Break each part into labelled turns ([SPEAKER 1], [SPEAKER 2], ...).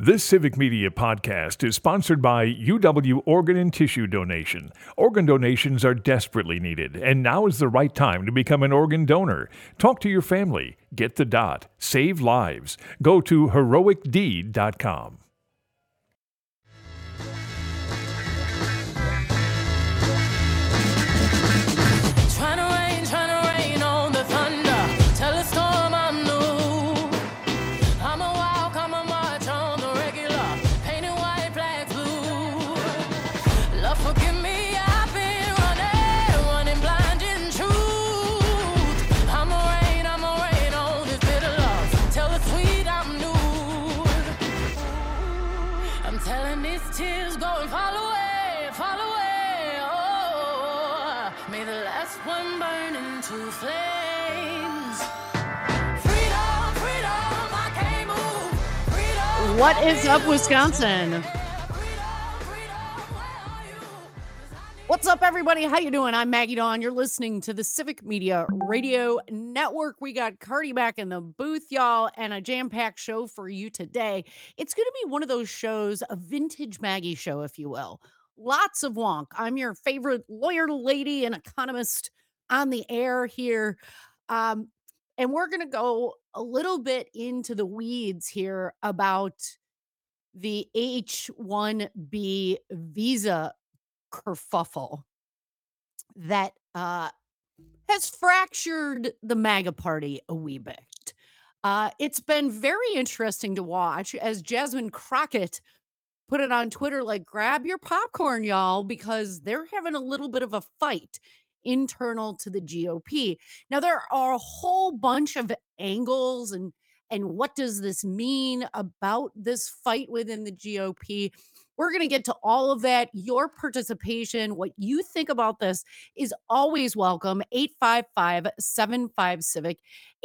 [SPEAKER 1] This Civic Media podcast is sponsored by UW Organ and Tissue Donation. Organ donations are desperately needed, and now is the right time to become an organ donor. Talk to your family. Get the dot. Save lives. Go to heroicdeed.com.
[SPEAKER 2] What is up, Wisconsin? What's up, everybody? How you doing? I'm Maggie Dawn. You're listening to the Civic Media Radio Network. We got Cardi back in the booth, y'all, and a jam-packed show for you today. It's going to be one of those shows, a vintage Maggie show, if you will. Lots of wonk. I'm your favorite lawyer lady and economist on the air here. And we're going to go a little bit into the weeds here about the H-1B visa kerfuffle that has fractured the MAGA party a wee bit. It's been very interesting to watch as Jasmine Crockett put it on Twitter, like, grab your popcorn, y'all, because they're having a little bit of a fight internal to the GOP. Now, there are a whole bunch of angles and what does this mean about this fight within the GOP? We're going to get to all of that. Your participation, what you think about this is always welcome. 855-75-CIVIC,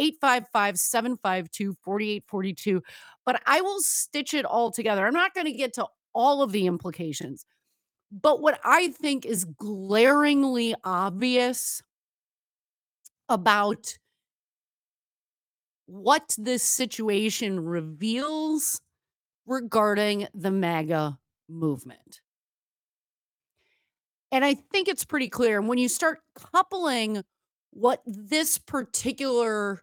[SPEAKER 2] 855-752-4842. But I will stitch it all together. I'm not going to get to all of the implications. But what I think is glaringly obvious about what this situation reveals regarding the MAGA movement. And I think it's pretty clear. And when you start coupling what this particular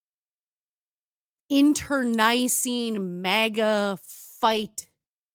[SPEAKER 2] internecine MAGA fight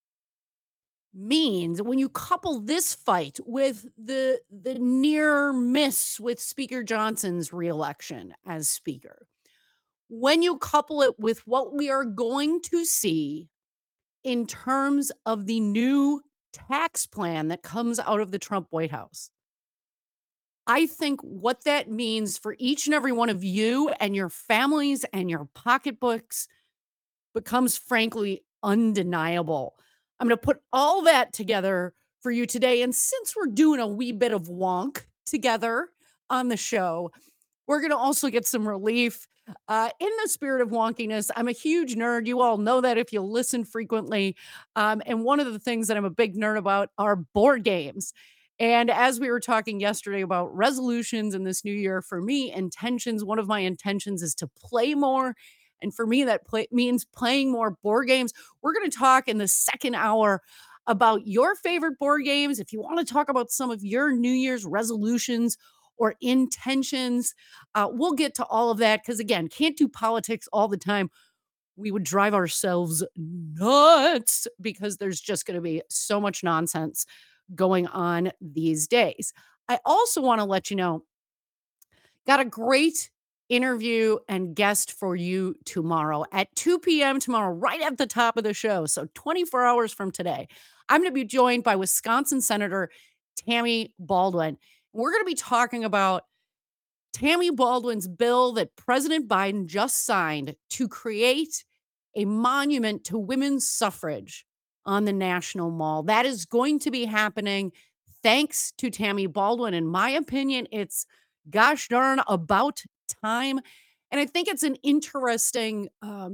[SPEAKER 2] means, when you couple this fight with the near miss with Speaker Johnson's reelection as speaker, when you couple it with what we are going to see in terms of the new tax plan that comes out of the Trump White House, I think what that means for each and every one of you and your families and your pocketbooks becomes frankly undeniable. I'm going to put all that together for you today. And since we're doing a wee bit of wonk together on the show, we're going to also get some relief in the spirit of wonkiness. I'm a huge nerd. You all know that if you listen frequently. And one of the things that I'm a big nerd about are board games. And as we were talking yesterday about resolutions in this new year, for me, intentions, one of my intentions is to play more. And for me, that means playing more board games. We're going to talk in the second hour about your favorite board games. If you want to talk about some of your New Year's resolutions or intentions, we'll get to all of that. Because again, can't do politics all the time. We would drive ourselves nuts because there's just going to be so much nonsense going on these days. I also want to let you know, got a great interview and guest for you tomorrow at 2 p.m. tomorrow, right at the top of the show. So 24 hours from today, I'm going to be joined by Wisconsin Senator Tammy Baldwin. We're going to be talking about Tammy Baldwin's bill that President Biden just signed to create a monument to women's suffrage on the National Mall. That is going to be happening thanks to Tammy Baldwin. In my opinion, it's gosh darn about time. And I think it's an interesting,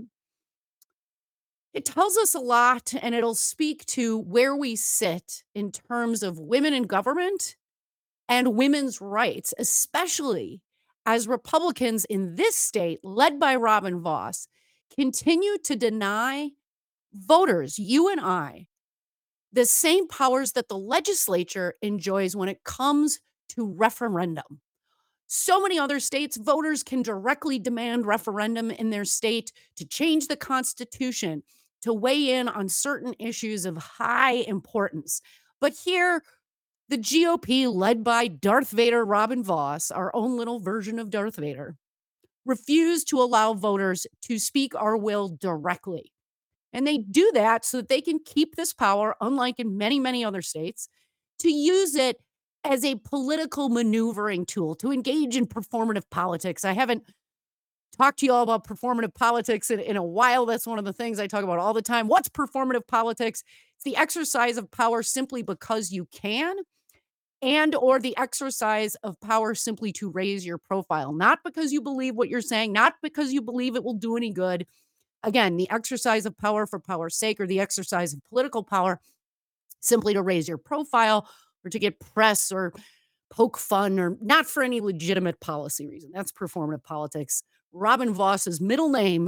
[SPEAKER 2] it tells us a lot, and it'll speak to where we sit in terms of women in government and women's rights, especially as Republicans in this state, led by Robin Vos, continue to deny Voters, you and I, the same powers that the legislature enjoys when it comes to referendum. So many other states, voters can directly demand referendum in their state to change the Constitution, to weigh in on certain issues of high importance. But here, the GOP, led by Darth Vader Robin Voss, our own little version of Darth Vader, refused to allow voters to speak our will directly. And they do that so that they can keep this power, unlike in many, many other states, to use it as a political maneuvering tool to engage in performative politics. I haven't talked to you all about performative politics in a while. That's one of the things I talk about all the time. What's performative politics? It's the exercise of power simply because you can, and or the exercise of power simply to raise your profile, not because you believe what you're saying, not because you believe it will do any good. Again, the exercise of power for power's sake, or the exercise of political power simply to raise your profile or to get press or poke fun, or not for any legitimate policy reason. That's performative politics. Robin Voss's middle name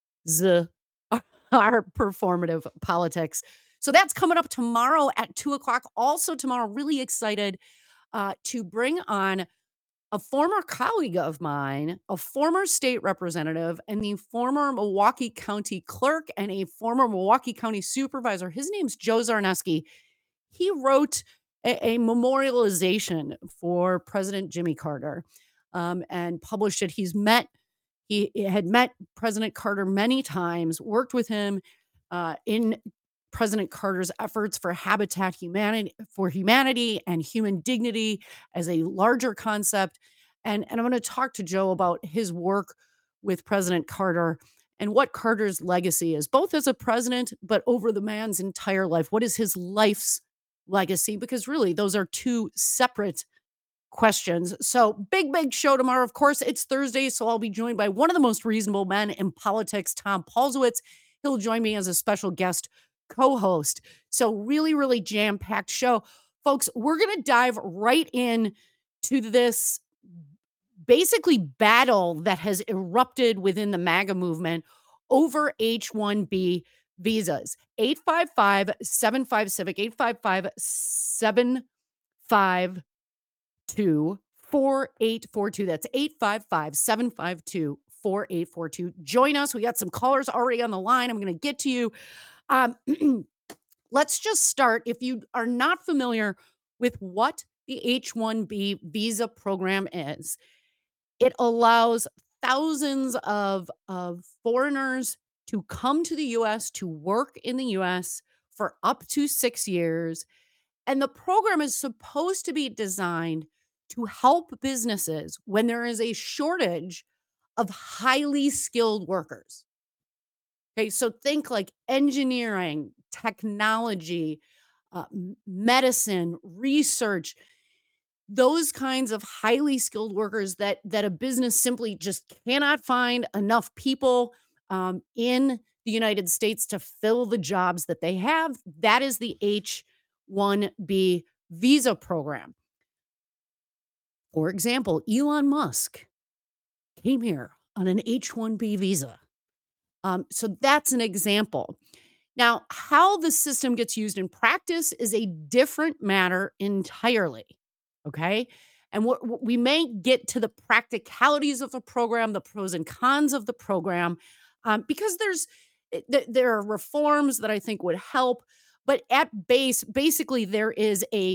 [SPEAKER 2] are performative politics. So that's coming up tomorrow at 2:00. Also tomorrow, really excited to bring on a former colleague of mine, a former state representative, and the former Milwaukee County clerk and a former Milwaukee County supervisor. His name's Joe Zarneski. He wrote a memorialization for President Jimmy Carter, and published it. He had met President Carter many times, worked with him in President Carter's efforts for humanity and human dignity as a larger concept. And I'm going to talk to Joe about his work with President Carter and what Carter's legacy is, both as a president, but over the man's entire life. What is his life's legacy? Because really, those are two separate questions. So big show tomorrow. Of course, it's Thursday, so I'll be joined by one of the most reasonable men in politics, Tom Paulsowitz. He'll join me as a special guest co-host. So really jam-packed show. Folks, we're going to dive right in to this basically battle that has erupted within the MAGA movement over H-1B visas. 855-75-CIVIC, 855-752-4842. That's 855-752-4842. Join us. We got some callers already on the line. I'm going to get to you. Let's just start. If you are not familiar with what the H-1B visa program is, it allows thousands of foreigners to come to the U.S., to work in the U.S. for up to 6 years. And the program is supposed to be designed to help businesses when there is a shortage of highly skilled workers. Okay, so think like engineering, technology, medicine, research, those kinds of highly skilled workers that a business simply just cannot find enough people in the United States to fill the jobs that they have. That is the H-1B visa program. For example, Elon Musk came here on an H-1B visa. So that's an example. Now, how the system gets used in practice is a different matter entirely. Okay. And what we may get to the practicalities of the program, the pros and cons of the program, because there are reforms that I think would help. But at basically, there is a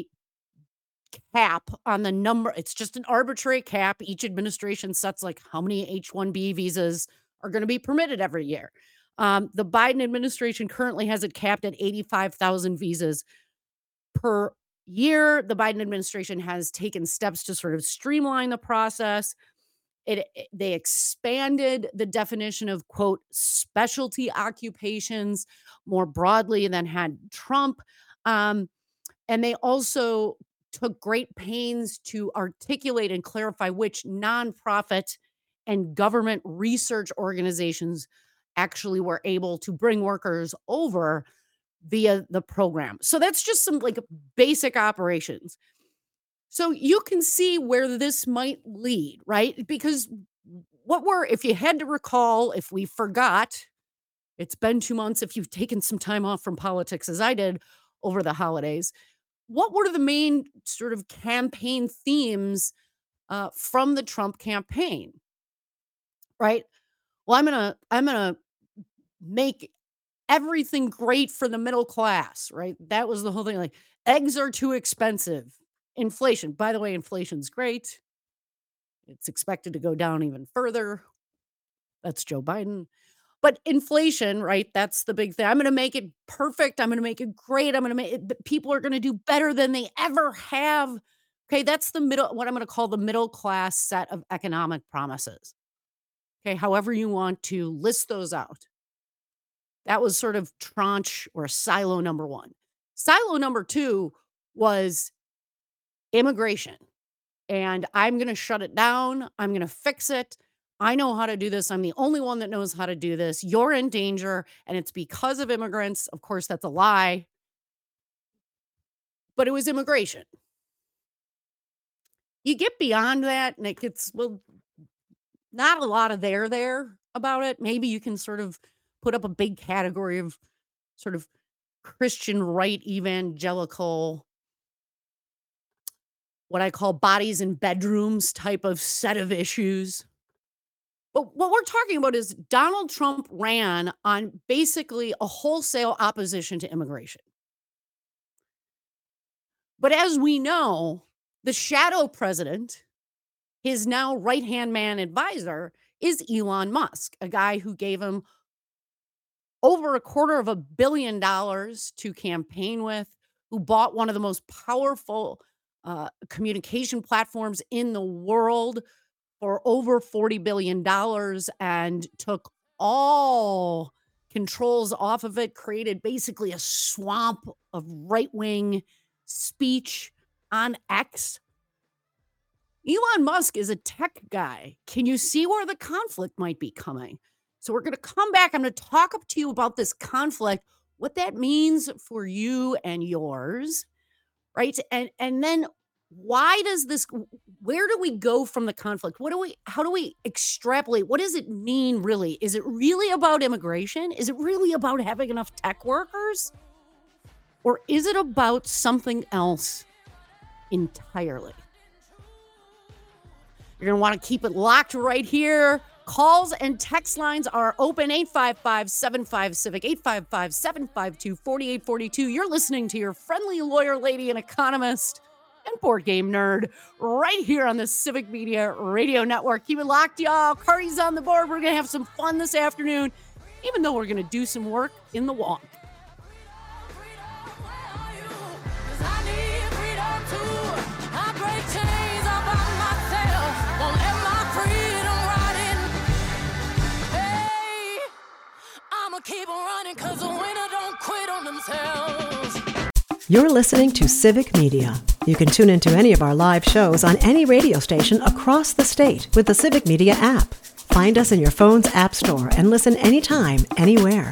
[SPEAKER 2] cap on the number. It's just an arbitrary cap. Each administration sets like how many H-1B visas are going to be permitted every year. The Biden administration currently has it capped at 85,000 visas per year. The Biden administration has taken steps to sort of streamline the process. They expanded the definition of, quote, specialty occupations more broadly than had Trump. And they also took great pains to articulate and clarify which nonprofit and government research organizations actually were able to bring workers over via the program. So that's just some like basic operations. So you can see where this might lead, right? Because if you had to recall, if we forgot, It's been 2 months if you've taken some time off from politics as I did over the holidays. What were the main sort of campaign themes, from the Trump campaign, right? Well, I'm gonna make everything great for the middle class, right? That was the whole thing, like, eggs are too expensive. Inflation, by the way, inflation's great. It's expected to go down even further. That's Joe Biden. But inflation, right? That's the big thing. I'm gonna make it perfect. I'm gonna make it great. I'm gonna make it, people are gonna do better than they ever have. Okay, that's the middle, what I'm gonna call the middle class set of economic promises. Okay, however you want to list those out. That was sort of tranche or silo number one. Silo number two was immigration. And I'm going to shut it down. I'm going to fix it. I know how to do this. I'm the only one that knows how to do this. You're in danger. And it's because of immigrants. Of course, that's a lie, but it was immigration. You get beyond that, and it gets, well, not a lot of there about it. Maybe you can sort of put up a big category of sort of Christian right evangelical, what I call bodies in bedrooms type of set of issues. But what we're talking about is Donald Trump ran on basically a wholesale opposition to immigration. But as we know, the shadow president, his now right-hand man advisor, is Elon Musk, a guy who gave him over $250 million to campaign with, who bought one of the most powerful communication platforms in the world for over $40 billion and took all controls off of it, created basically a swamp of right wing speech on X. Elon Musk is a tech guy. Can you see where the conflict might be coming? So, we're going to come back. I'm going to talk up to you about this conflict, what that means for you and yours, right? And then why does this, where do we go from the conflict? How do we extrapolate? What does it mean really? Is it really about immigration? Is it really about having enough tech workers? Or is it about something else entirely? You're going to want to keep it locked right here. Calls and text lines are open. 855-75-CIVIC, 855-752-4842. You're listening to your friendly lawyer, lady, and economist and board game nerd right here on the Civic Media Radio Network. Keep it locked, y'all. Cardi's on the board. We're going to have some fun this afternoon, even though we're going to do some work in the wonk.
[SPEAKER 3] Keep running, 'cause the winner don't quit on themselves.
[SPEAKER 4] You're listening to Civic Media. You can tune into any of our live shows on any radio station across the state with the Civic Media app. Find us in your phone's app store and listen anytime, anywhere.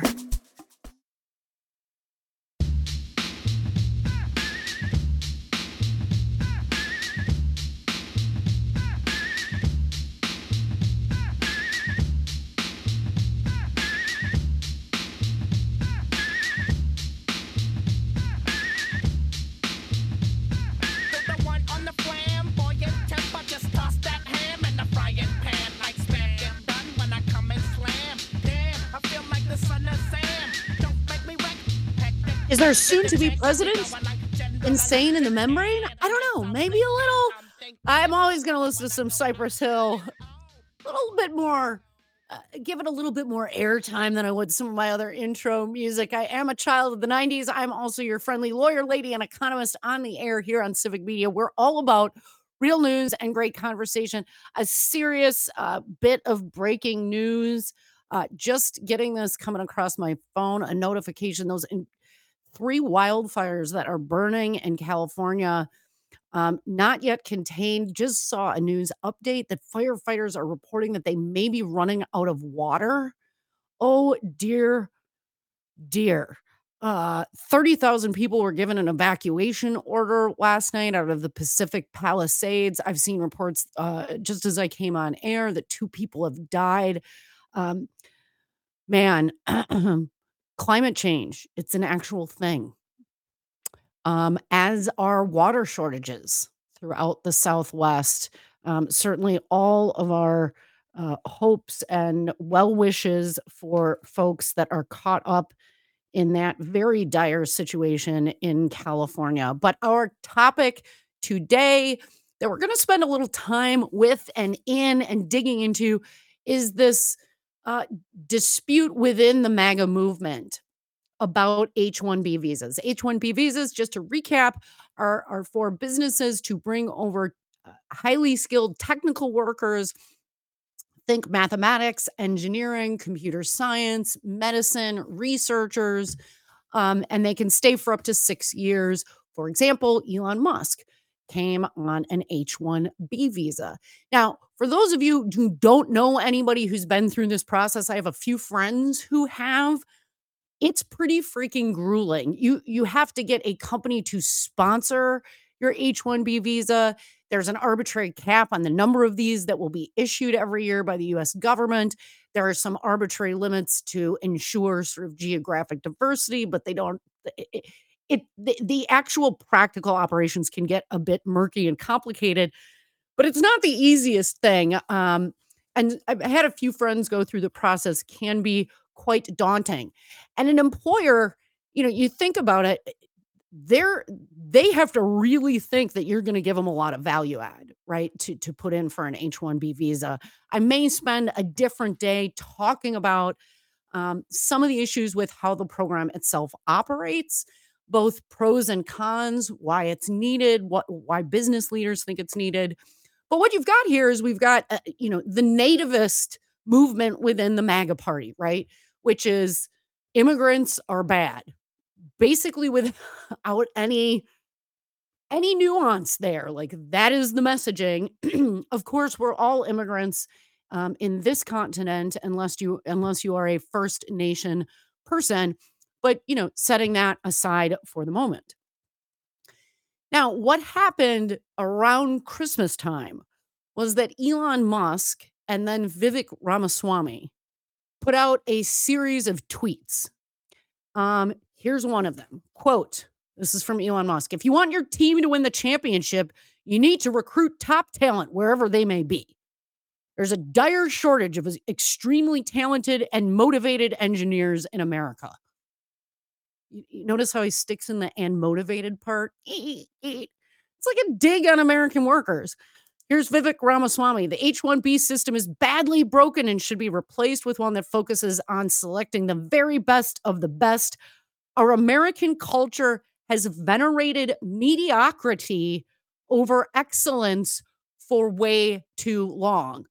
[SPEAKER 2] Is our soon-to-be president insane in the membrane? I don't know. Maybe a little. I'm always going to listen to some Cypress Hill. A little bit more, give it a little bit more airtime than I would some of my other intro music. I am a child of the 90s. I'm also your friendly lawyer, lady, and economist on the air here on Civic Media. We're all about real news and great conversation. A serious bit of breaking news. Just getting this coming across my phone, a notification. Those 3 wildfires that are burning in California, not yet contained. Just saw a news update that firefighters are reporting that they may be running out of water. Oh, dear, dear. 30,000 people were given an evacuation order last night out of the Pacific Palisades. I've seen reports just as I came on air that 2 people have died. Man, climate change, it's an actual thing. As are water shortages throughout the Southwest. Certainly, all of our hopes and well wishes for folks that are caught up in that very dire situation in California. But our topic today that we're going to spend a little time with and in and digging into is this uh, dispute within the MAGA movement about H-1B visas. H-1B visas, just to recap, are for businesses to bring over highly skilled technical workers. Think mathematics, engineering, computer science, medicine, researchers, and they can stay for up to 6 years. For example, Elon Musk came on an H-1B visa. Now, for those of you who don't know anybody who's been through this process, I have a few friends who have. It's pretty freaking grueling. You have to get a company to sponsor your H-1B visa. There's an arbitrary cap on the number of these that will be issued every year by the US government. There are some arbitrary limits to ensure sort of geographic diversity, but they don't the actual practical operations can get a bit murky and complicated, but it's not the easiest thing. And I've had a few friends go through the process, can be quite daunting. And an employer, you think about it, they're they have to really think that you're going to give them a lot of value add, right? To put in for an H-1B visa. I may spend a different day talking about some of the issues with how the program itself operates, both pros and cons, why it's needed, why business leaders think it's needed. But what you've got here is we've got the nativist movement within the MAGA party, right? Which is immigrants are bad, basically without any nuance there. Like that is the messaging. Of course, we're all immigrants in this continent, unless you are a First Nation person. But setting that aside for the moment. Now, what happened around Christmas time was that Elon Musk and then Vivek Ramaswamy put out a series of tweets. Here's one of them. Quote, this is from Elon Musk. If you want your team to win the championship, you need to recruit top talent wherever they may be. There's a dire shortage of extremely talented and motivated engineers in America. You notice how he sticks in the and motivated part? It's like a dig on American workers. Here's Vivek Ramaswamy. The H-1B system is badly broken and should be replaced with one that focuses on selecting the very best of the best. Our American culture has venerated mediocrity over excellence for way too long.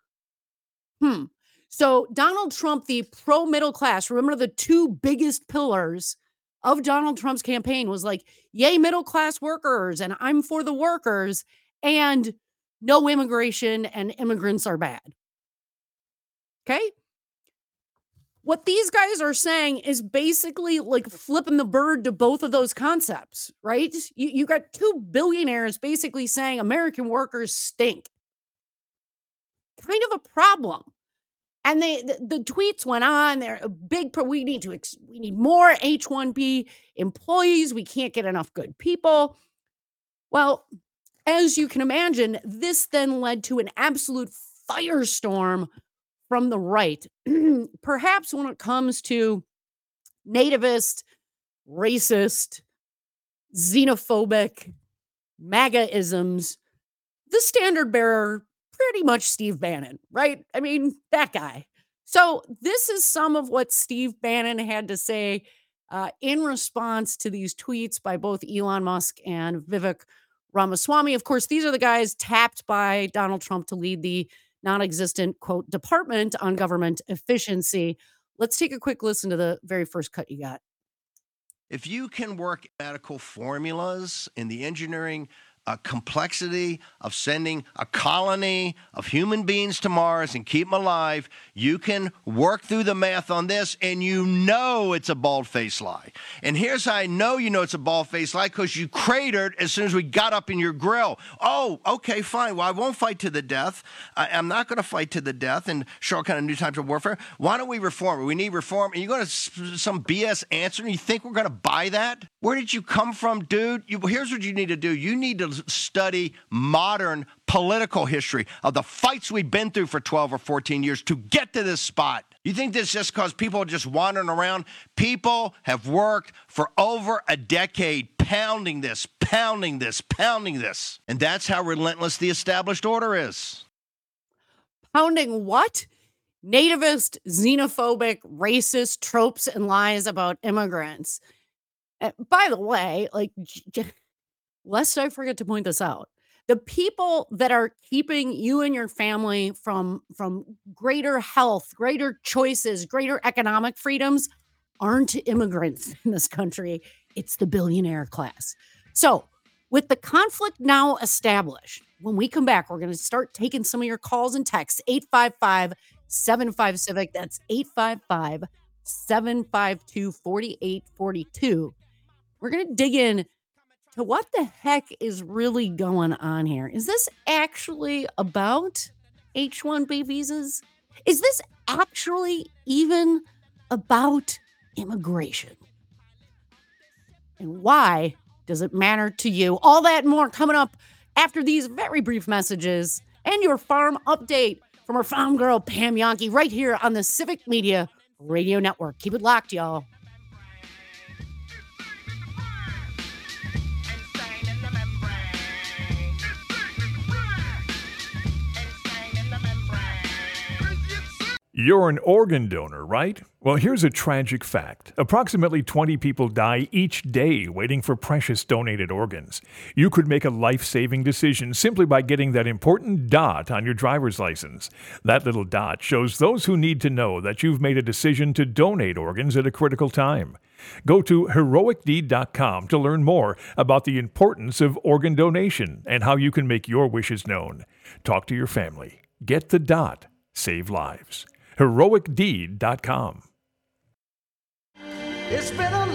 [SPEAKER 2] So Donald Trump, the pro-middle class, remember the two biggest pillars of Donald Trump's campaign was like, yay, middle-class workers, and I'm for the workers, and no immigration and immigrants are bad. Okay? What these guys are saying is basically like flipping the bird to both of those concepts, right? You got two billionaires basically saying American workers stink. Kind of a problem. And the tweets went on. They're a big. We need more H-1B employees. We can't get enough good people. Well, as you can imagine, this then led to an absolute firestorm from the right. Perhaps when it comes to nativist, racist, xenophobic, MAGA-isms, the standard bearer, pretty much Steve Bannon, right? I mean, that guy. So this is some of what Steve Bannon had to say in response to these tweets by both Elon Musk and Vivek Ramaswamy. Of course, these are the guys tapped by Donald Trump to lead the non-existent, quote, Department on Government Efficiency. Let's take a quick listen to the very first cut you got.
[SPEAKER 5] If you can work mathematical formulas in the engineering complexity of sending a colony of human beings to Mars and keep them alive, you can work through the math on this, and you know it's a bald-faced lie. And here's how I know you know it's a bald-faced lie, because you cratered as soon as we got up in your grill. Oh, okay, fine. Well, I won't fight to the death. I'm not going to fight to the death and show kind of new types of warfare. Why don't we reform? We need reform. And you're going to some BS answer, and you think we're going to buy that? Where did you come from, dude? Here's what you need to do. You need to study modern political history of the fights we've been through for 12 or 14 years to get to this spot. You think this is just because people are just wandering around? People have worked for over a decade pounding this. And that's how relentless the established order is.
[SPEAKER 2] Pounding what? Nativist, xenophobic, racist tropes and lies about immigrants. By the way, lest I forget to point this out, the people that are keeping you and your family from greater health, greater choices, greater economic freedoms aren't immigrants in this country. It's the billionaire class. So with the conflict now established, when we come back, we're going to start taking some of your calls and texts. 855-75-CIVIC. That's 855-752-4842. We're going to dig in to what the heck is really going on here. Is this actually about H-1B visas? Is this actually even about immigration? And why does it matter to you? All that and more coming up after these very brief messages and your farm update from our farm girl, Pam Jahnke, right here on the Civic Media Radio Network. Keep it locked, y'all.
[SPEAKER 1] You're an organ donor, right? Well, here's a tragic fact. Approximately 20 people die each day waiting for precious donated organs. You could make a life-saving decision simply by getting that important dot on your driver's license. That little dot shows those who need to know that you've made a decision to donate organs at a critical time. Go to heroicdeed.com to learn more about the importance of organ donation and how you can make your wishes known. Talk to your family. Get the dot. Save lives. heroicdeed.com.
[SPEAKER 6] It's been a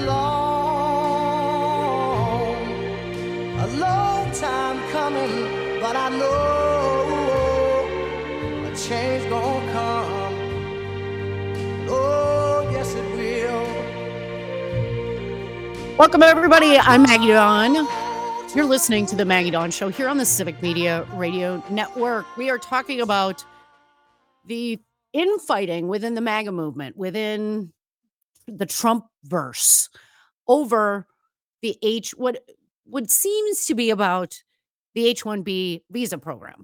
[SPEAKER 6] long time coming, but I know a change gonna come. Oh, yes it will.
[SPEAKER 2] Welcome, everybody. I'm Maggie Dawn. You're listening to The Maggie Dawn Show here on the Civic Media Radio Network. We are talking about the infighting within the MAGA movement, within the Trump-verse, over the what seems to be about the H-1B visa program.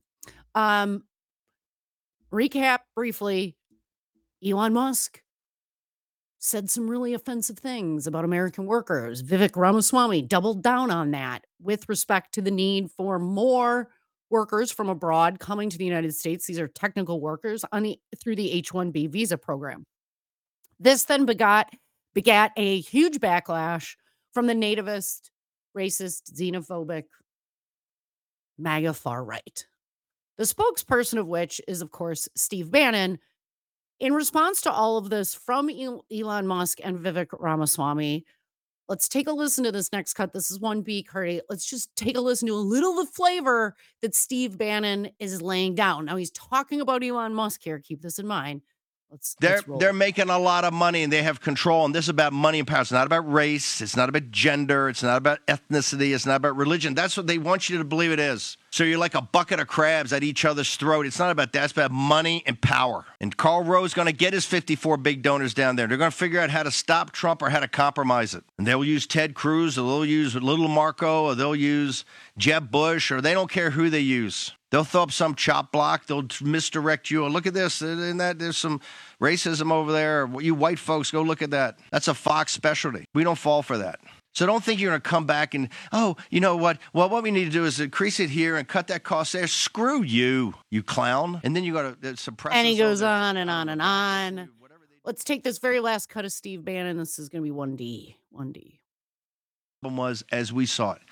[SPEAKER 2] Recap briefly, Elon Musk said some really offensive things about American workers. Vivek Ramaswamy doubled down on that with respect to the need for more workers from abroad coming to the United States. These are technical workers through the H-1B visa program. This then begat a huge backlash from the nativist, racist, xenophobic, MAGA far right. The spokesperson of which is, of course, Steve Bannon. In response to all of this from Elon Musk and Vivek Ramaswamy, let's take a listen to this next cut. This is 1B, Curry. Let's just take a listen to a little of the flavor that Steve Bannon is laying down. Now, he's talking about Elon Musk here. Keep this in mind.
[SPEAKER 5] They're making a lot of money, and they have control, and this is about money and power. It's not about race. It's not about gender. It's not about ethnicity. It's not about religion. That's what they want you to believe it is. So you're like a bucket of crabs at each other's throat. It's not about that. It's about money and power. And Karl Rove's going to get his 54 big donors down there. They're going to figure out how to stop Trump or how to compromise it. And they'll use Ted Cruz, or they'll use Little Marco, or they'll use Jeb Bush, or they don't care who they use. They'll throw up some chop block. They'll misdirect you. Oh, look at this. In that, there's some racism over there. You white folks, go look at that. That's a Fox specialty. We don't fall for that. So don't think you're going to come back and, oh, you know what? Well, what we need to do is increase it here and cut that cost there. Screw you, you clown. And then you got to suppress it.
[SPEAKER 2] And he goes on and on and on. Let's take this very last cut of Steve Bannon. This is going to be 1D. 1D.
[SPEAKER 5] Was as we saw it.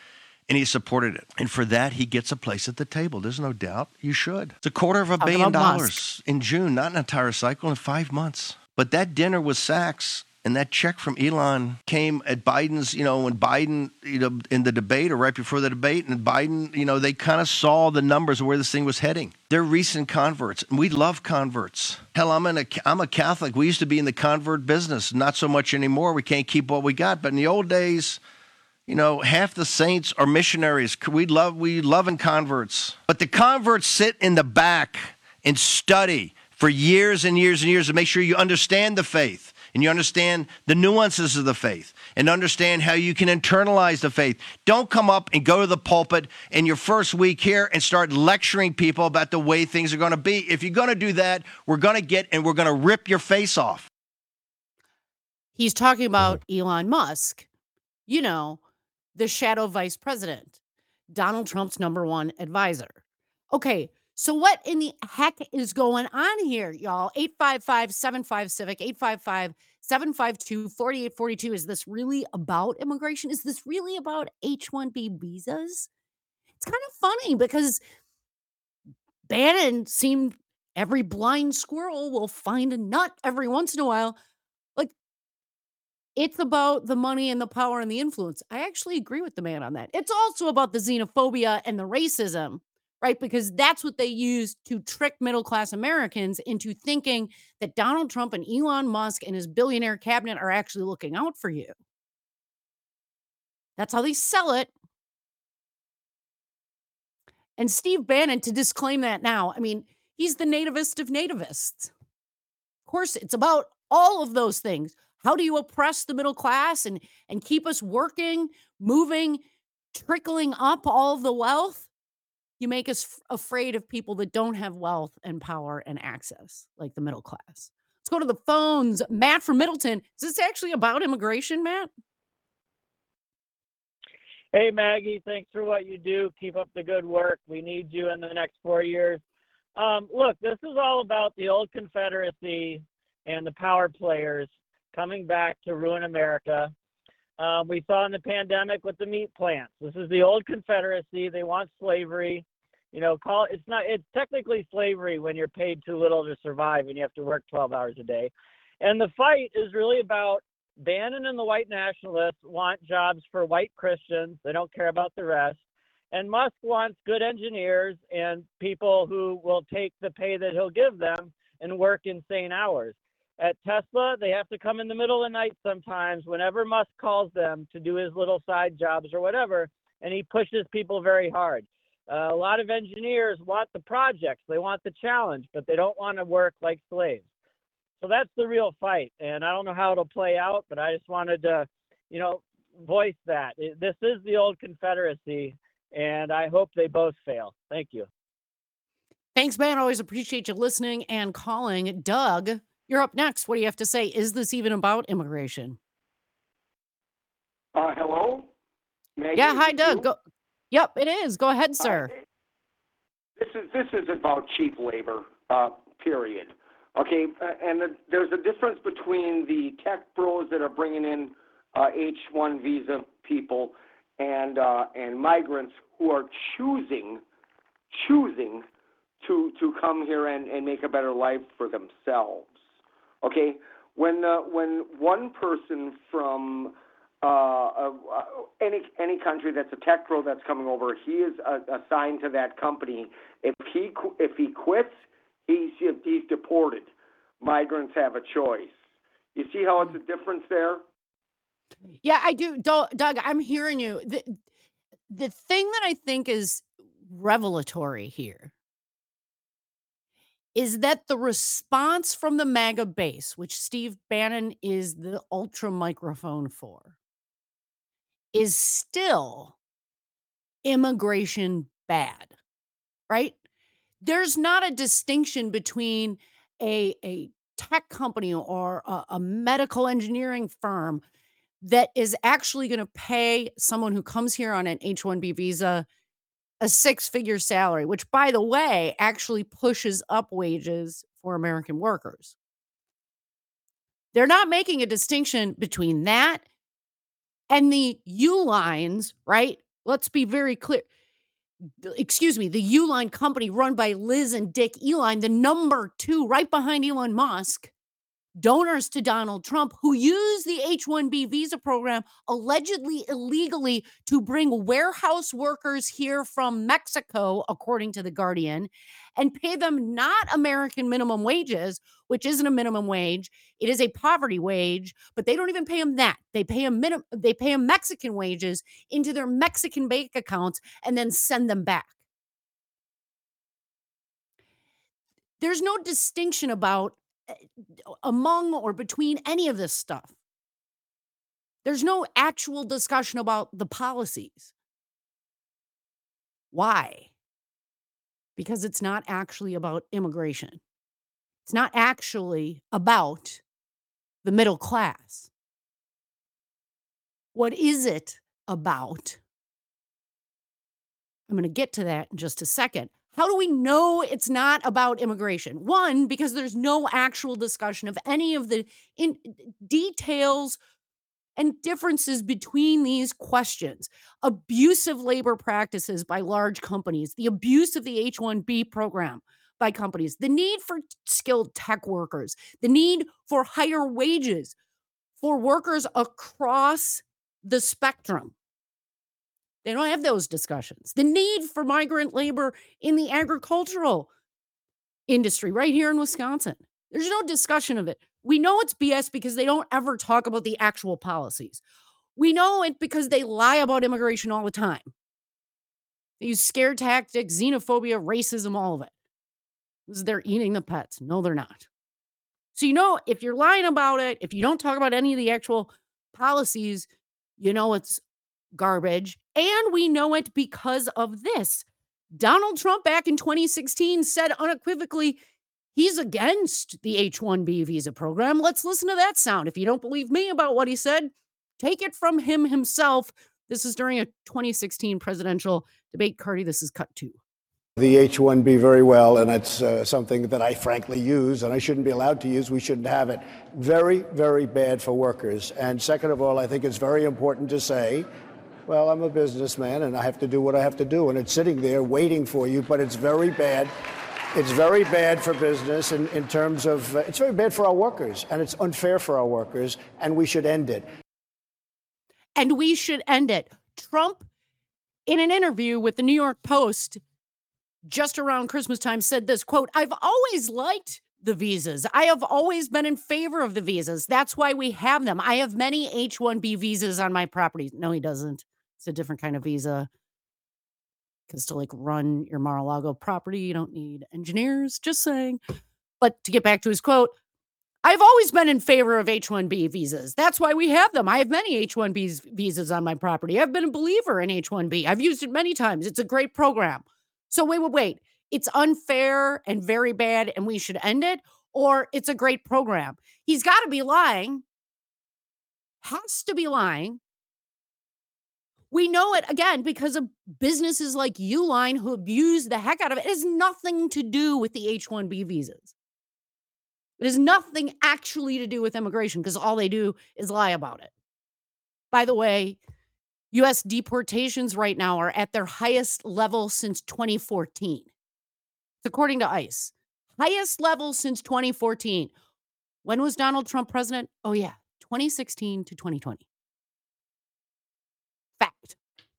[SPEAKER 5] and he supported it. And for that, he gets a place at the table. There's no doubt. You should. It's $250
[SPEAKER 2] Talking
[SPEAKER 5] million
[SPEAKER 2] about Musk.
[SPEAKER 5] in June, not an entire cycle, in 5 months. But that dinner with Sachs and that check from Elon came at Biden's, when Biden, in the debate or right before the debate, and Biden, they kind of saw the numbers of where this thing was heading. They're recent converts, and we love converts. Hell, I'm a Catholic. We used to be in the convert business, not so much anymore. We can't keep what we got. But in the old days, half the saints are missionaries. We love in converts. But the converts sit in the back and study for years and years and years to make sure you understand the faith and you understand the nuances of the faith and understand how you can internalize the faith. Don't come up and go to the pulpit in your first week here and start lecturing people about the way things are going to be. If you're going to do that, we're going to rip your face off.
[SPEAKER 2] He's talking about Elon Musk, the shadow vice president, Donald Trump's number one advisor. Okay, so what in the heck is going on here, y'all? 855-75-CIVIC, 855-752-4842. Is this really about immigration? Is this really about H-1B visas? It's kind of funny because Bannon seemed every blind squirrel will find a nut every once in a while. It's about the money and the power and the influence. I actually agree with the man on that. It's also about the xenophobia and the racism, right? Because that's what they use to trick middle-class Americans into thinking that Donald Trump and Elon Musk and his billionaire cabinet are actually looking out for you. That's how they sell it. And Steve Bannon, to disclaim that now, he's the nativist of nativists. Of course, it's about all of those things. How do you oppress the middle class and keep us working, moving, trickling up all of the wealth? You make us afraid of people that don't have wealth and power and access, like the middle class. Let's go to the phones. Matt from Middleton. Is this actually about immigration, Matt?
[SPEAKER 7] Hey, Maggie, thanks for what you do. Keep up the good work. We need you in the next 4 years. Look, this is all about the old Confederacy and the power players coming back to ruin America. We saw in the pandemic with the meat plants. This is the old Confederacy. They want slavery. It's technically slavery when you're paid too little to survive and you have to work 12 hours a day. And the fight is really about Bannon and the white nationalists want jobs for white Christians. They don't care about the rest. And Musk wants good engineers and people who will take the pay that he'll give them and work insane hours. At Tesla, they have to come in the middle of the night sometimes whenever Musk calls them to do his little side jobs or whatever, and he pushes people very hard. A lot of engineers want the projects. They want the challenge, but they don't want to work like slaves. So that's the real fight, and I don't know how it'll play out, but I just wanted to, voice that. This is the old Confederacy, and I hope they both fail. Thank you.
[SPEAKER 2] Thanks, man. Always appreciate you listening and calling. Doug, you're up next. What do you have to say? Is this even about immigration?
[SPEAKER 8] Hello? Maggie,
[SPEAKER 2] yeah, hi, Doug. Go. Yep, it is. Go ahead, sir.
[SPEAKER 8] This is about cheap labor, period. Okay, there's a difference between the tech bros that are bringing in H-1 visa people and migrants who are choosing to come here and make a better life for themselves. Okay, when one person from any country that's a tech pro that's coming over, he is assigned to that company. If he quits, he's deported. Migrants have a choice. You see how it's a difference there?
[SPEAKER 2] Yeah, I do. Doug, I'm hearing you. The thing that I think is revelatory here is that the response from the MAGA base, which Steve Bannon is the ultra microphone for, is still immigration bad, right? There's not a distinction between a tech company or a medical engineering firm that is actually going to pay someone who comes here on an H-1B visa a six-figure salary, which, by the way, actually pushes up wages for American workers. They're not making a distinction between that and the U-lines, right, Let's be very clear. Excuse me, the Uline company run by Liz and Dick Uline, the number 2 right behind Elon Musk, donors to Donald Trump, who use the H-1B visa program allegedly illegally to bring warehouse workers here from Mexico, according to The Guardian, and pay them not American minimum wages, which isn't a minimum wage. It is a poverty wage, but they don't even pay them that. They pay them Mexican wages into their Mexican bank accounts and then send them back. There's no distinction about among or between any of this stuff. There's no actual discussion about the policies. Why? Because it's not actually about immigration. It's not actually about the middle class. What is it about? I'm going to get to that in just a second. How do we know it's not about immigration? One, because there's no actual discussion of any of the details and differences between these questions. Abusive labor practices by large companies, the abuse of the H-1B program by companies, the need for skilled tech workers, the need for higher wages for workers across the spectrum. They don't have those discussions. The need for migrant labor in the agricultural industry right here in Wisconsin. There's no discussion of it. We know it's BS because they don't ever talk about the actual policies. We know it because they lie about immigration all the time. They use scare tactics, xenophobia, racism, all of it. They're eating the pets. No, they're not. So, if you're lying about it, if you don't talk about any of the actual policies, it's garbage. And we know it because of this. Donald Trump back in 2016 said unequivocally he's against the H-1B visa program. Let's listen to that sound. If you don't believe me about what he said, take it from him himself. This is during a 2016 presidential debate. Cardi, this is cut 2.
[SPEAKER 9] The H-1B very well, and it's something that I frankly use, and I shouldn't be allowed to use. We shouldn't have it. Very, very bad for workers. And second of all, I think it's very important to say, well, I'm a businessman, and I have to do what I have to do, and it's sitting there waiting for you, but it's very bad. It's very bad for business in terms of, it's very bad for our workers, and it's unfair for our workers, and we should end it.
[SPEAKER 2] And we should end it. Trump, in an interview with the New York Post, just around Christmas time, said this, quote, "I've always liked the visas. I have always been in favor of the visas. That's why we have them. I have many H-1B visas on my property." No, he doesn't. It's a different kind of visa. Because to run your Mar-a-Lago property, you don't need engineers, just saying. But to get back to his quote, "I've always been in favor of H-1B visas. That's why we have them. I have many H-1B visas on my property. I've been a believer in H-1B. I've used it many times. It's a great program." So wait. It's unfair and very bad and we should end it? Or it's a great program? He's got to be lying. Has to be lying. We know it, again, because of businesses like Uline who abuse the heck out of it. It has nothing to do with the H-1B visas. It has nothing actually to do with immigration because all they do is lie about it. By the way, U.S. deportations right now are at their highest level since 2014. It's according to ICE. Highest level since 2014. When was Donald Trump president? Oh, yeah, 2016 to 2020. Fact.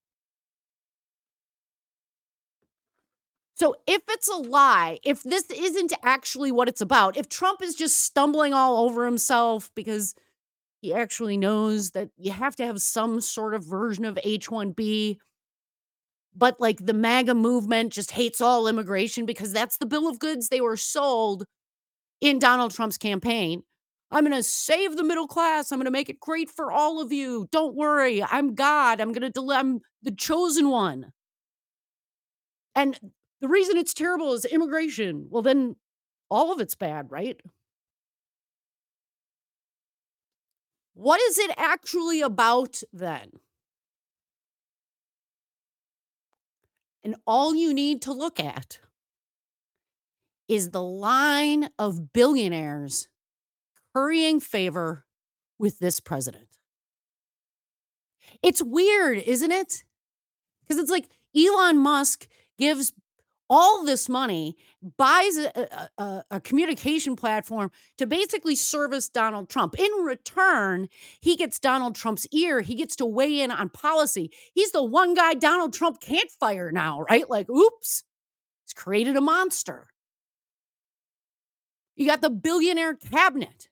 [SPEAKER 2] So if it's a lie, if this isn't actually what it's about, if Trump is just stumbling all over himself because he actually knows that you have to have some sort of version of H-1B, but the MAGA movement just hates all immigration because that's the bill of goods they were sold in Donald Trump's campaign. I'm going to save the middle class. I'm going to make it great for all of you. Don't worry. I'm God. I'm the chosen one. And the reason it's terrible is immigration. Well, then all of it's bad, right? What is it actually about then? And all you need to look at is the line of billionaires currying favor with this president. It's weird, isn't it? Because it's like Elon Musk gives all this money, buys a communication platform to basically service Donald Trump. In return, he gets Donald Trump's ear. He gets to weigh in on policy. He's the one guy Donald Trump can't fire now, right? Like, oops, he's created a monster. You got the billionaire cabinet.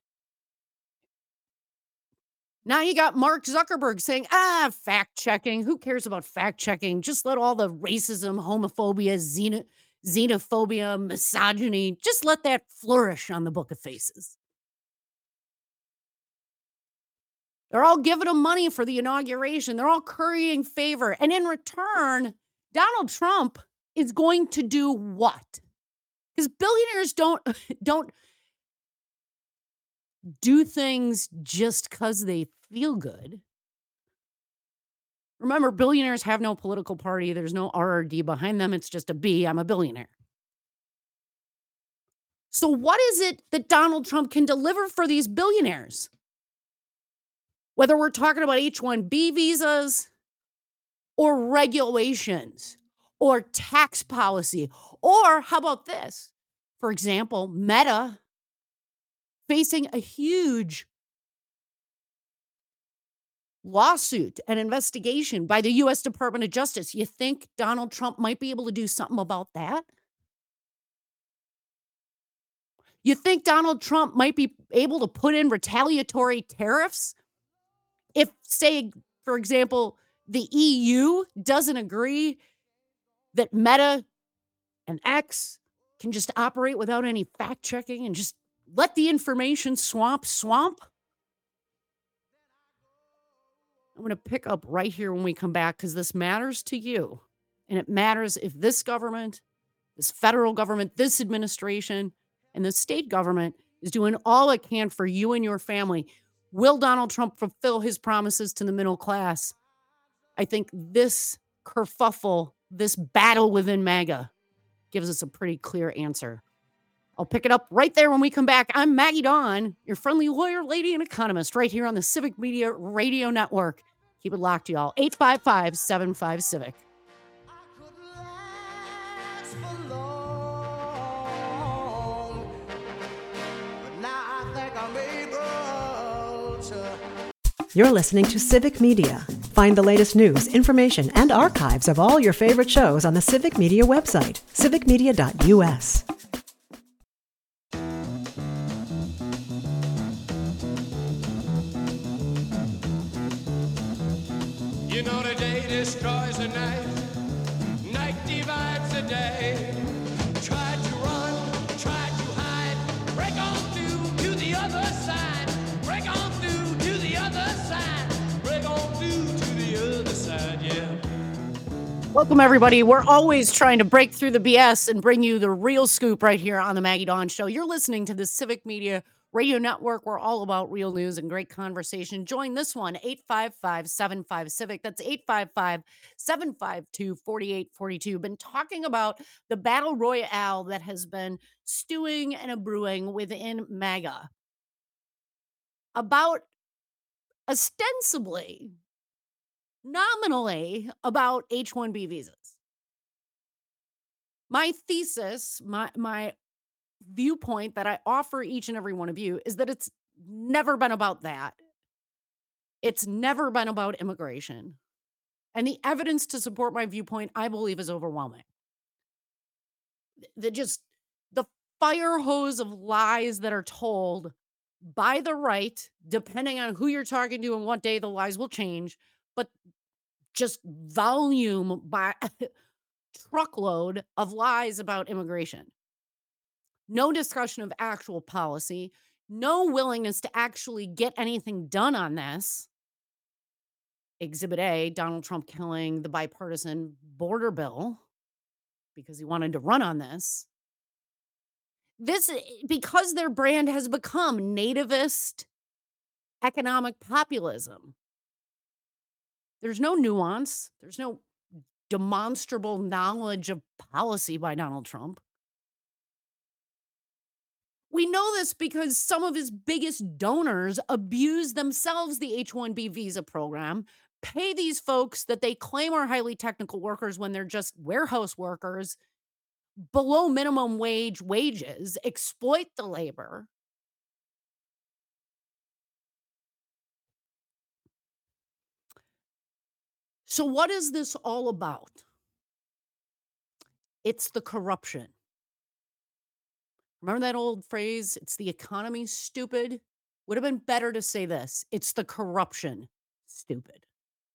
[SPEAKER 2] Now you got Mark Zuckerberg saying, fact checking. Who cares about fact checking? Just let all the racism, homophobia, xenophobia, misogyny, just let that flourish on the Book of Faces. They're all giving him money for the inauguration. They're all currying favor. And in return, Donald Trump is going to do what? Because billionaires don't do things just because they feel good. Remember, billionaires have no political party. There's no RRD behind them. It's just a B. I'm a billionaire. So what is it that Donald Trump can deliver for these billionaires? Whether we're talking about H-1B visas or regulations or tax policy, or how about this? For example, Meta facing a huge lawsuit and investigation by the U.S. Department of Justice. You think Donald Trump might be able to do something about that? You think Donald Trump might be able to put in retaliatory tariffs if, say, for example, the EU doesn't agree that Meta and X can just operate without any fact checking and just let the information swamp? I'm going to pick up right here when we come back because this matters to you. And it matters if this government, this federal government, this administration, and the state government is doing all it can for you and your family. Will Donald Trump fulfill his promises to the middle class? I think this kerfuffle, this battle within MAGA gives us a pretty clear answer. I'll pick it up right there when we come back. I'm Maggie Dawn, your friendly lawyer, lady, and economist, right here on the Civic Media Radio Network. Keep it locked, y'all. 855-75-CIVIC.
[SPEAKER 4] You're listening to Civic Media. Find the latest news, information, and archives of all your favorite shows on the Civic Media website, civicmedia.us.
[SPEAKER 10] You know the day destroys the night, night divides the day. Try to run, try to hide, break on through to the other side, break on through to the other side, break on through to the other side, yeah.
[SPEAKER 2] Welcome, everybody. We're always trying to break through the BS and bring you the real scoop right here on the Maggie Dawn Show. You're listening to the Civic Media Radio Network. We're all about real news and great conversation. Join this one, 855-75-CIVIC. That's 855-752-4842. Been talking about the battle royale that has been stewing and a brewing within MAGA. About ostensibly, nominally, about H-1B visas. My thesis, my viewpoint that I offer each and every one of you is that it's never been about that. It's never been about immigration. And the evidence to support my viewpoint, I believe, is overwhelming. The fire hose of lies that are told by the right, depending on who you're talking to and what day the lies will change, but just volume by truckload of lies about immigration. No discussion of actual policy, no willingness to actually get anything done on this. Exhibit A, Donald Trump killing the bipartisan border bill because he wanted to run on this. This, because their brand has become nativist economic populism. There's no nuance. There's no demonstrable knowledge of policy by Donald Trump. We know this because some of his biggest donors abused themselves the H-1B visa program, pay these folks that they claim are highly technical workers when they're just warehouse workers below minimum wages, exploit the labor. So what is this all about? It's the corruption. Remember that old phrase, it's the economy, stupid? Would have been better to say this. It's the corruption, stupid.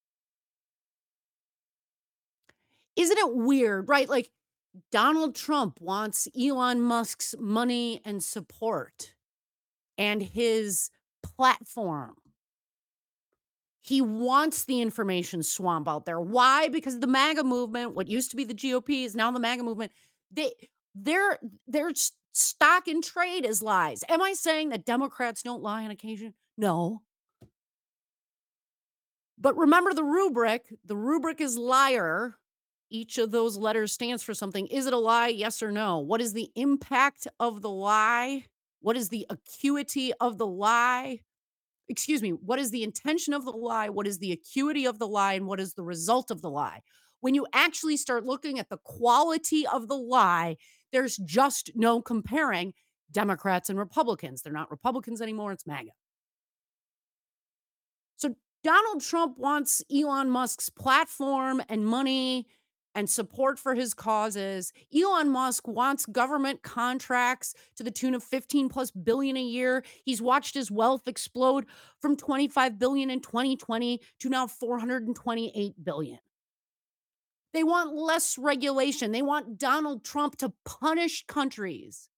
[SPEAKER 2] Isn't it weird, right? Like Donald Trump wants Elon Musk's money and support and his platform. He wants the information swamp out there. Why? Because the MAGA movement, what used to be the GOP is now the MAGA movement, their stock in trade is lies. Am I saying that Democrats don't lie on occasion? No. But remember the rubric. The rubric is liar. Each of those letters stands for something. Is it a lie? Yes or no? What is the impact of the lie? What is the acuity of the lie? Excuse me, what is the intention of the lie? What is the acuity of the lie? And what is the result of the lie? When you actually start looking at the quality of the lie, there's just no comparing Democrats and Republicans. They're not Republicans anymore, it's MAGA. So Donald Trump wants Elon Musk's platform and money and support for his causes. Elon Musk wants government contracts to the tune of 15 plus billion a year. He's watched his wealth explode from 25 billion in 2020 to now 428 billion. They want less regulation. They want Donald Trump to punish countries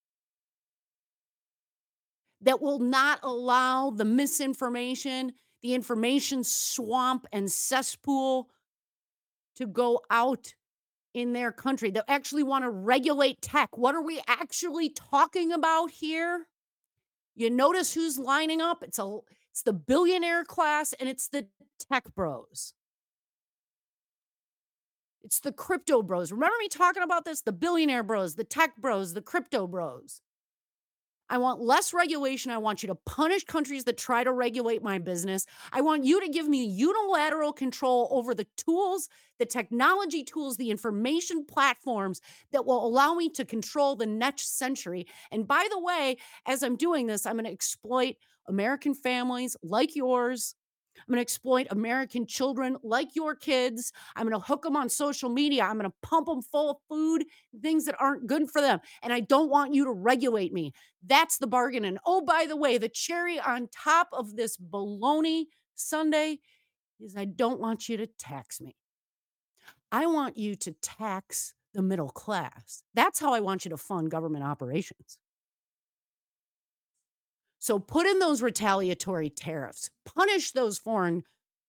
[SPEAKER 2] that will not allow the misinformation, the information swamp and cesspool to go out in their country. They actually want to regulate tech. What are we actually talking about here? You notice who's lining up? It's the billionaire class and it's the tech bros. It's the crypto bros. Remember me talking about this? The billionaire bros, the tech bros, the crypto bros. I want less regulation. I want you to punish countries that try to regulate my business. I want you to give me unilateral control over the tools, the technology tools, the information platforms that will allow me to control the next century. And by the way, as I'm doing this, I'm going to exploit American families like yours. I'm going to exploit American children like your kids. I'm going to hook them on social media. I'm going to pump them full of food, things that aren't good for them. And I don't want you to regulate me. That's the bargain. And oh, by the way, the cherry on top of this baloney sundae is I don't want you to tax me. I want you to tax the middle class. That's how I want you to fund government operations. So put in those retaliatory tariffs, punish those foreign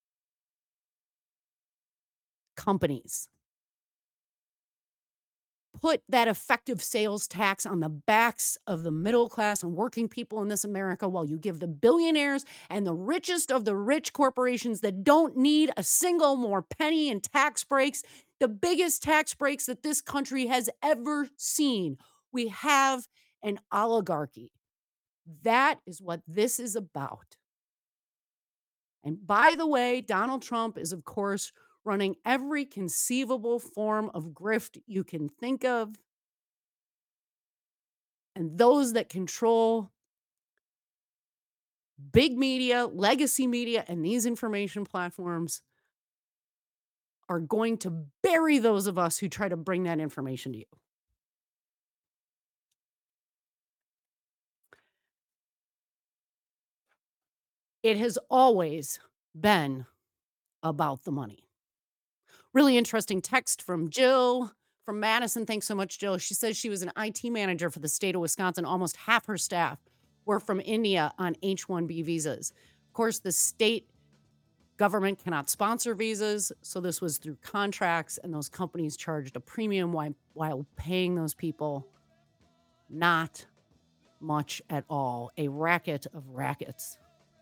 [SPEAKER 2] companies. Put that effective sales tax on the backs of the middle class and working people in this America while you give the billionaires and the richest of the rich corporations that don't need a single more penny in tax breaks, the biggest tax breaks that this country has ever seen. We have an oligarchy. That is what this is about. And by the way, Donald Trump is, of course, running every conceivable form of grift you can think of. And those that control big media, legacy media, and these information platforms are going to bury those of us who try to bring that information to you. It has always been about the money. Really interesting text from Jill from Madison. Thanks so much, Jill. She says she was an IT manager for the state of Wisconsin. Almost half her staff were from India on H-1B visas. Of course, the state government cannot sponsor visas, so this was through contracts, and those companies charged a premium while paying those people not much at all. A racket of rackets.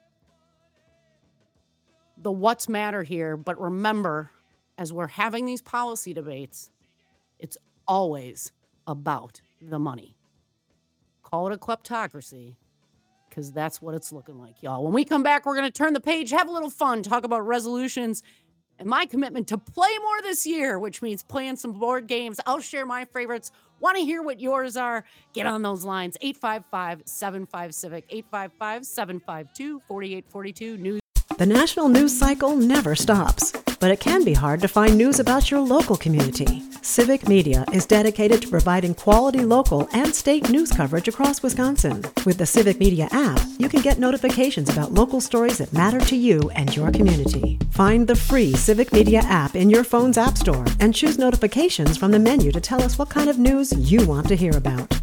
[SPEAKER 2] The what's matter here, but remember, as we're having these policy debates, it's always about the money. Call it a kleptocracy, because that's what it's looking like, y'all. When we come back, we're going to turn the page, have a little fun, talk about resolutions, and my commitment to play more this year, which means playing some board games. I'll share my favorites. Want to hear what yours are? Get on those lines. 855-75-CIVIC, 855-752-4842. News.
[SPEAKER 4] The national news cycle never stops, but it can be hard to find news about your local community. Civic Media is dedicated to providing quality local and state news coverage across Wisconsin. With the Civic Media app, you can get notifications about local stories that matter to you and your community. Find the free Civic Media app in your phone's app store and choose notifications from the menu to tell us what kind of news you want to hear about.